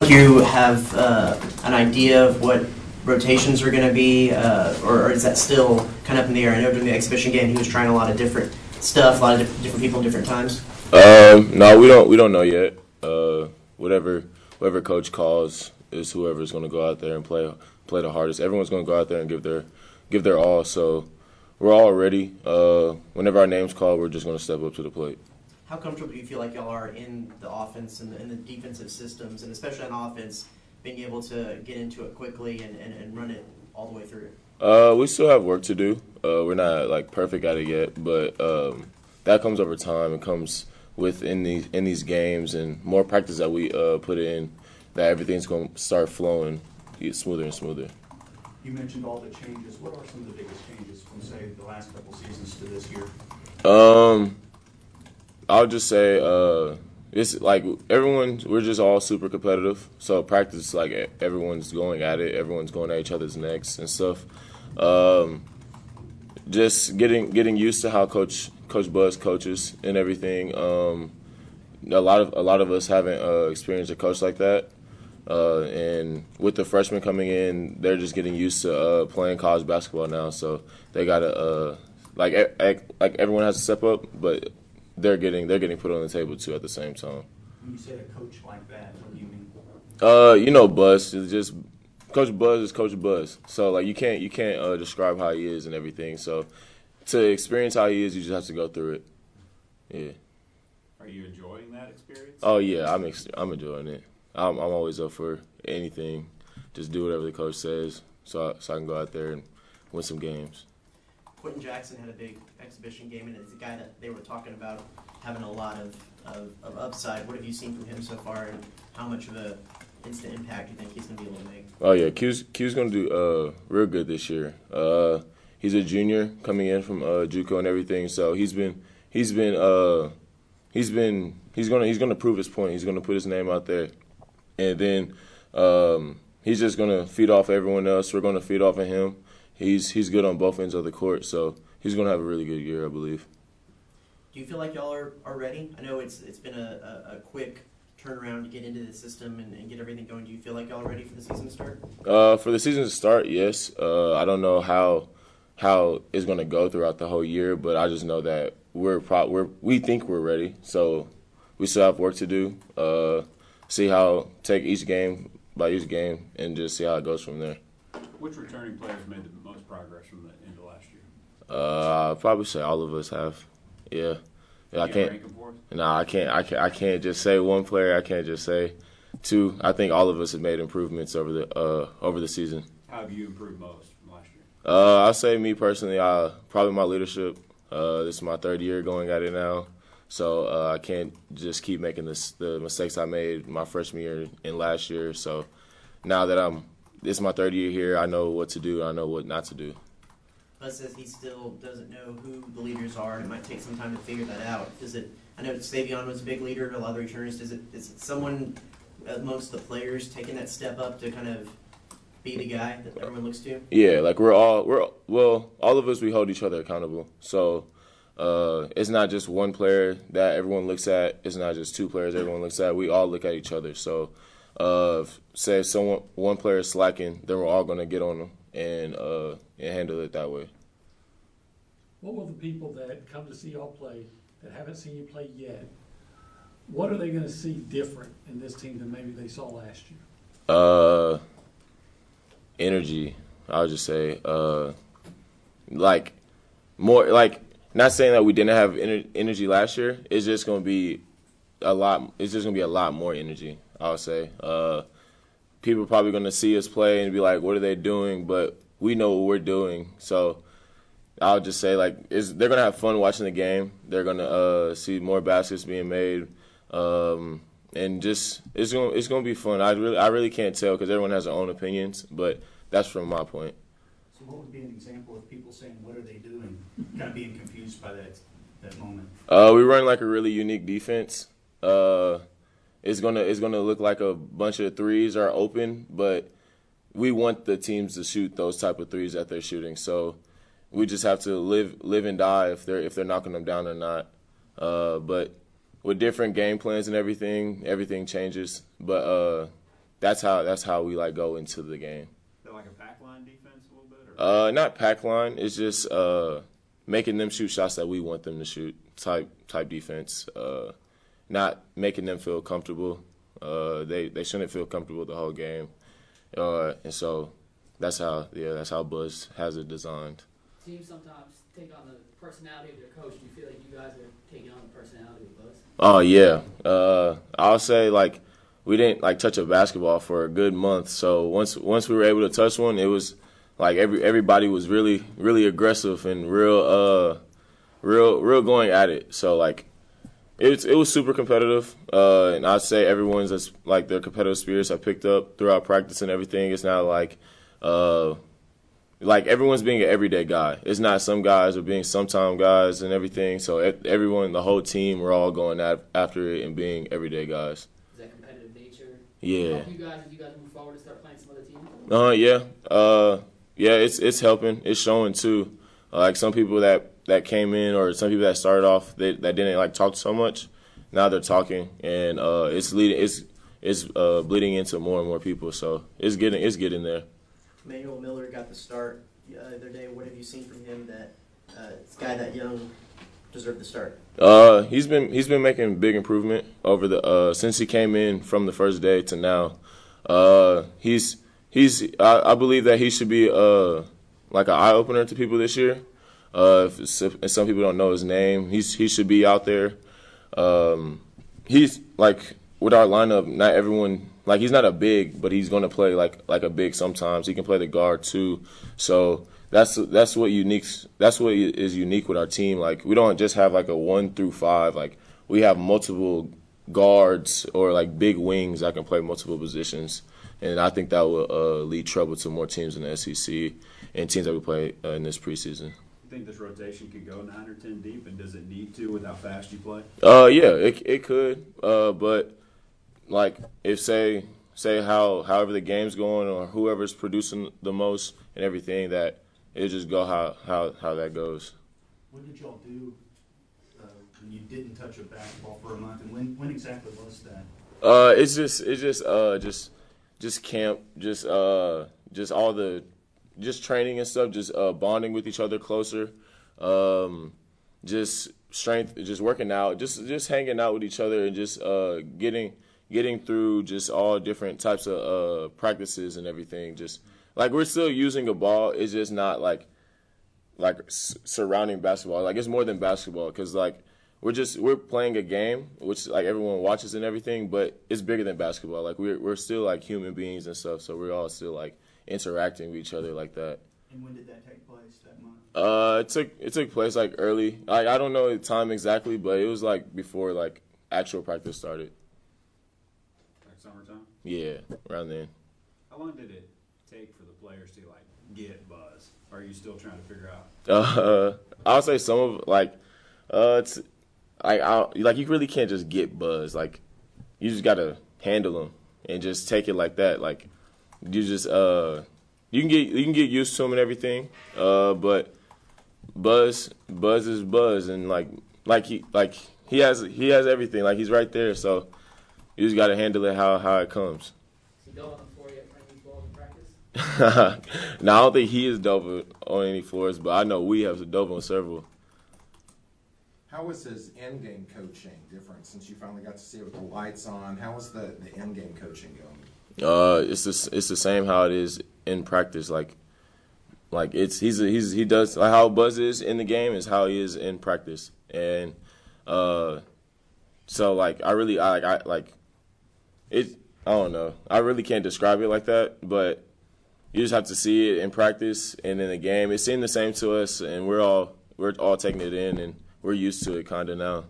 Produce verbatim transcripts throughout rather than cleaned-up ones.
You have uh, an idea of what rotations are going to be, uh, or, or is that still kind of up in the air? I know during the exhibition game he was trying a lot of different stuff, a lot of different, different people in different times. Um, no, we don't. We don't know yet. Uh, whatever, whatever coach calls is whoever's going to go out there and play play the hardest. Everyone's going to go out there and give their give their all. So we're all ready. Uh, whenever our name's called, we're just going to step up to the plate. How comfortable do you feel like y'all are in the offense and the, in the defensive systems, and especially on offense, being able to get into it quickly and, and, and run it all the way through? Uh, we still have work to do. Uh, we're not like perfect at it yet, but um, that comes over time. It comes within these in these games and more practice that we uh, put in. That everything's going to start flowing smoother and smoother. You mentioned all the changes. What are some of the biggest changes from, say, the last couple seasons to this year? Um. I'll just say uh, it's like everyone, we're just all super competitive. So practice, like everyone's going at it, everyone's going at each other's necks and stuff. Um, just getting getting used to how Coach Coach Buzz coaches and everything. Um, a lot of a lot of us haven't uh, experienced a coach like that, uh, and with the freshmen coming in, they're just getting used to uh, playing college basketball now. So they gotta uh, like like everyone has to step up, but They're getting they're getting put on the table too at the same time. When you say a coach like that, what do you mean? Uh, you know, Buzz is just Coach Buzz is Coach Buzz. So like you can't you can't uh, describe how he is and everything. So to experience how he is, you just have to go through it. Yeah. Are you enjoying that experience? Oh yeah, I'm ex- I'm enjoying it. I'm I'm always up for anything. Just do whatever the coach says, so I, so I can go out there and win some games. Quentin Jackson had a big exhibition game, and it's a guy that they were talking about having a lot of, of, of upside. What have you seen from him so far, and how much of a instant impact do you think he's going to be able to make? Oh yeah, Q's Q's going to do uh, real good this year. Uh, he's a junior coming in from uh, JUCO and everything, so he's been he's been uh, he's been he's gonna he's gonna prove his point. He's gonna put his name out there, and then um, he's just gonna feed off everyone else. We're gonna feed off of him. He's he's good on both ends of the court, so he's going to have a really good year, I believe. Do you feel like y'all are, are ready? I know it's it's been a, a, a quick turnaround to get into the system and, and get everything going. Do you feel like y'all are ready for the season to start? Uh, for the season to start, yes. Uh, I don't know how how it's going to go throughout the whole year, but I just know that we're pro- we're we think we're ready. So we still have work to do. Uh, see how take each game by each game and just see how it goes from there. Which returning players made the most progress from the end of last year? Uh, I'd probably say all of us have. Yeah, yeah. I can't. No, I can't. I can't. I can't just say one player. I can't just say two. I think all of us have made improvements over the uh, over the season. How have you improved most from last year? Uh, I'll say me personally. Uh, probably my leadership. Uh, this is my third year going at it now, so uh, I can't just keep making this, the mistakes I made my freshman year and last year. So now that I'm This is my third year here. I know what to do. I know what not to do. Buzz says he still doesn't know who the leaders are, and it might take some time to figure that out. Is it? I know Savion was a big leader. A lot of the returners. Is it? Is it someone amongst the players taking that step up to kind of be the guy that everyone looks to? Yeah, like we're all we're well, all of us. We hold each other accountable. So uh, it's not just one player that everyone looks at. It's not just two players everyone looks at. We all look at each other. So. Uh, say if someone one player is slacking, then we're all going to get on them and uh, and handle it that way. What will the people that come to see y'all play that haven't seen you play yet, what are they going to see different in this team than maybe they saw last year? Uh, energy. I would just say, uh, like more like not saying that we didn't have ener- energy last year. It's just going to be a lot. It's just going to be a lot more energy. I would say uh, people are probably going to see us play and be like, "What are they doing?" But we know what we're doing. So I would just say, like, it's, they're going to have fun watching the game. They're going to uh, see more baskets being made, um, and just it's going it's going to be fun. I really I really can't tell because everyone has their own opinions, but that's from my point. So what would be an example of people saying, "What are they doing?" Kind of being confused by that that moment. Uh, we run like a really unique defense. Uh, It's gonna it's gonna look like a bunch of threes are open, but we want the teams to shoot those type of threes that they're shooting. So we just have to live live and die if they're if they're knocking them down or not. Uh, but with different game plans and everything, everything changes. But uh, that's how that's how we like go into the game. They're like a pack line defense a little bit? Or? Uh, not pack line. It's just uh, making them shoot shots that we want them to shoot. Type type defense. Uh, not making them feel comfortable. Uh, they they shouldn't feel comfortable the whole game. Uh, and so that's how yeah that's how Buzz has it designed. Teams sometimes take on the personality of their coach. Do you feel like you guys are taking on the personality of Buzz? Oh yeah. Uh, I'll say like we didn't like touch a basketball for a good month. So once once we were able to touch one, it was like every everybody was really really aggressive and real uh real real going at it. So like it it was super competitive. Uh, and I'd say everyone's just, like their competitive spirits I picked up throughout practice and everything. It's not like uh like everyone's being an everyday guy. It's not some guys are being sometime guys and everything. So everyone, the whole team, we're all going at, after it and being everyday guys. Is that competitive nature? Yeah. Help you guys as you guys move forward and start playing some other teams? Uh yeah. Uh yeah, it's it's helping. It's showing too. Uh, like some people that, that came in or some people that started off that, that didn't like talk so much, now they're talking and uh it's leading it's it's uh bleeding into more and more people. So it's getting it's getting there. Manuel Miller got the start the other day. What have you seen from him that uh, this guy that young deserved the start? Uh, he's been he's been making big improvement over the uh, since he came in from the first day to now. Uh, he's he's I, I believe that he should be uh like an eye opener to people this year. Uh, if, if some people don't know his name, he's he should be out there. Um, he's like with our lineup. Not everyone. Like, he's not a big, but he's going to play like like a big sometimes. He can play the guard, too. So that's that's what unique that's what is unique with our team. Like, we don't just have, like, a one through five. Like, we have multiple guards or, like, big wings that can play multiple positions. And I think that will uh, lead trouble to more teams in the S E C and teams that we play uh, in this preseason. You think this rotation could go nine or ten deep, and does it need to with how fast you play? Uh, yeah, it it could. Uh, but... Like if say say how however the game's going or whoever's producing the most and everything, that it just go how, how, how that goes. What did y'all do uh, when you didn't touch a basketball for a month, and when when exactly was that? Uh, it's just it's just uh just just camp, just uh just all the just training and stuff, just uh bonding with each other closer, um, just strength, just working out, just just hanging out with each other and just uh getting. Getting through just all different types of uh, practices and everything. Just like we're still using a ball, it's just not like like s- surrounding basketball. Like it's more than basketball because like we're just we're playing a game, which like everyone watches and everything, but it's bigger than basketball. Like we're we're still like human beings and stuff, so we're all still like interacting with each other like that. And when did that take place that month? Uh, it took it took place like early. Like I don't know the time exactly, but it was like before like actual practice started. Summertime? Yeah, around then. How long did it take for the players to like get Buzz? Or are you still trying to figure out? Uh, I'll say some of like, uh, it's like I like you really can't just get Buzz. Like, you just gotta handle him and just take it like that. Like, you just uh, you can get you can get used to him and everything. Uh, but Buzz, Buzz is Buzz, and like like he like he has he has everything. Like he's right there, so. You just got to handle it how, how it comes. Is he dove on the floor yet playing these balls in practice? Now, I don't think he is dove on any floors, but I know we have dove on several. How was his in-game coaching different since you finally got to see it with the lights on? How was the, the in-game coaching going? Uh, it's the, it's the same how it is in practice. Like, like it's he's a, he's he does like how Buzz is in the game is how he is in practice, and uh, so like I really I like I like. It, I don't know. I really can't describe it like that, but you just have to see it in practice and in the game. It seemed the same to us, and we're all we're all taking it in, and we're used to it kind of now.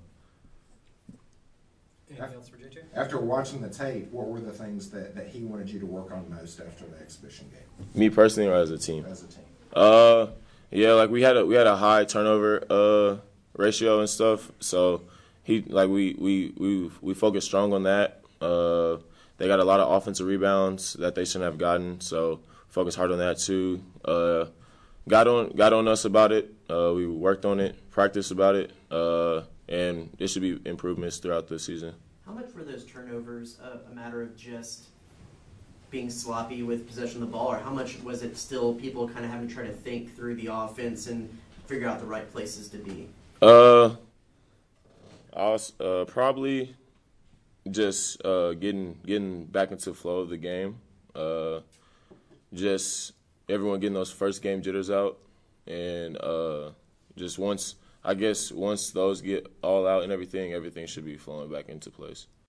Anything else for J J? After watching the tape, what were the things that, that he wanted you to work on most after the exhibition game? Me personally, or as a team? As a team. Uh, yeah, like we had a we had a high turnover uh ratio and stuff, so he like we we we we focused strong on that. Uh, they got a lot of offensive rebounds that they shouldn't have gotten, so focus hard on that too. Uh, got on got on us about it. Uh, we worked on it, practiced about it, uh, and it should be improvements throughout the season. How much were those turnovers a, a matter of just being sloppy with possession of the ball, or how much was it still people kind of having to try to think through the offense and figure out the right places to be? Uh, I was uh, probably just uh, getting getting back into the flow of the game. Uh, just everyone getting those first game jitters out, and uh, just once I guess once those get all out and everything, everything should be flowing back into place.